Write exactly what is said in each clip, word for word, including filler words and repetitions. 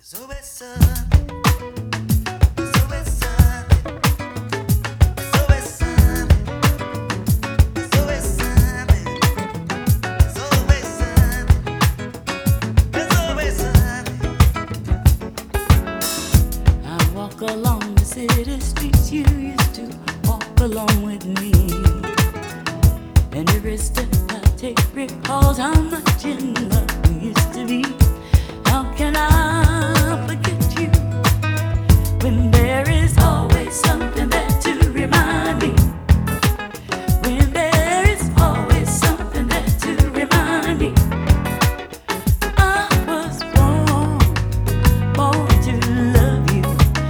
Along the city streets you used to walk along with me, and every step I take recalls how much in love we used to be. How can I forget you when there is always something there to remind me? When there is always something there to remind me. I was born, born to love you.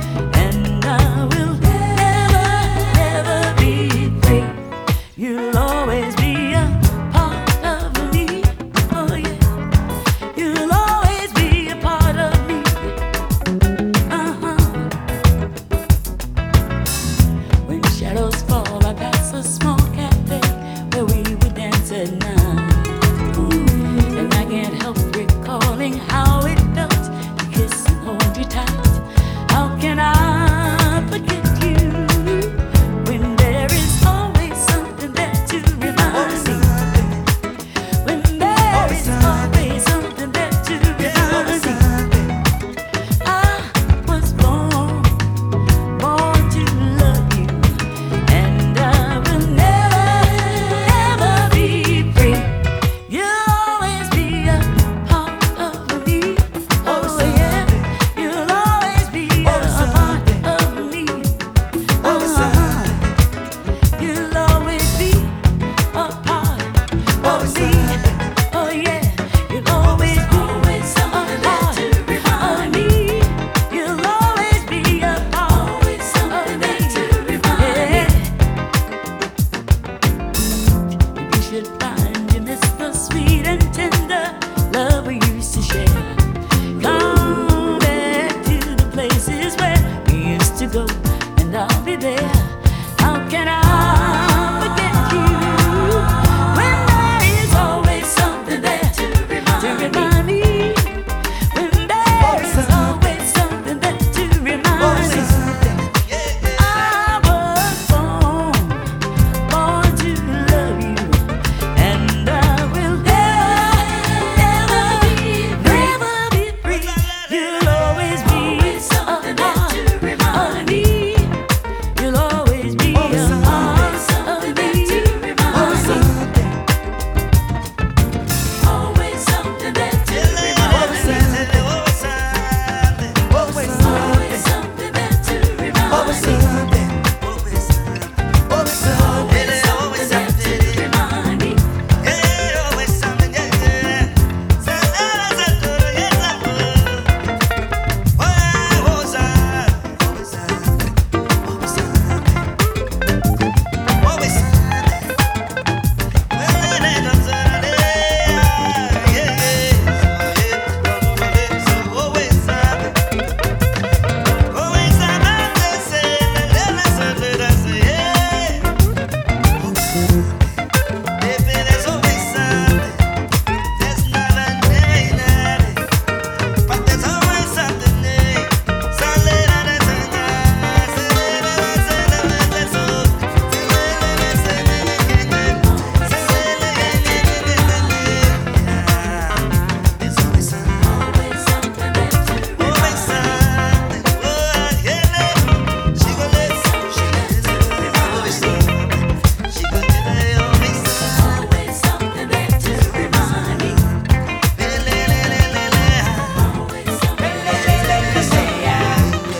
You'll always be a part of me, oh yeah. You'll always be a part of me, uh-huh. When shadows fall, I pass a small cafe where we would dance at night. Ooh, and I can't help recalling how it felt to kiss and hold you tight. How can I forget you when there is find you miss the sweet and tender love we used to share. Come back to the places where we used to go, and I'll be there. How can I forget you when there is always something there to remind, to remind me? When there is always something there to remind me. I was born, born to love you.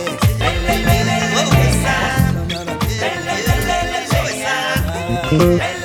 Hey.